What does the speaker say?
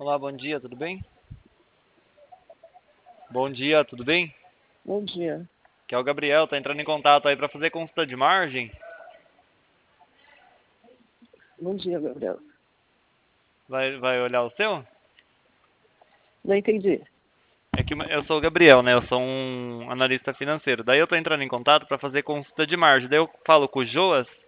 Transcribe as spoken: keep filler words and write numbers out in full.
Olá, bom dia, tudo bem? Bom dia, tudo bem? Bom dia. Que é o Gabriel, tá entrando em contato aí para fazer consulta de margem. Bom dia, Gabriel. Vai, vai olhar o seu? Não entendi. É que eu sou o Gabriel, né? Eu sou um analista financeiro. Daí eu tô entrando em contato para fazer consulta de margem. Daí eu falo com o Joas.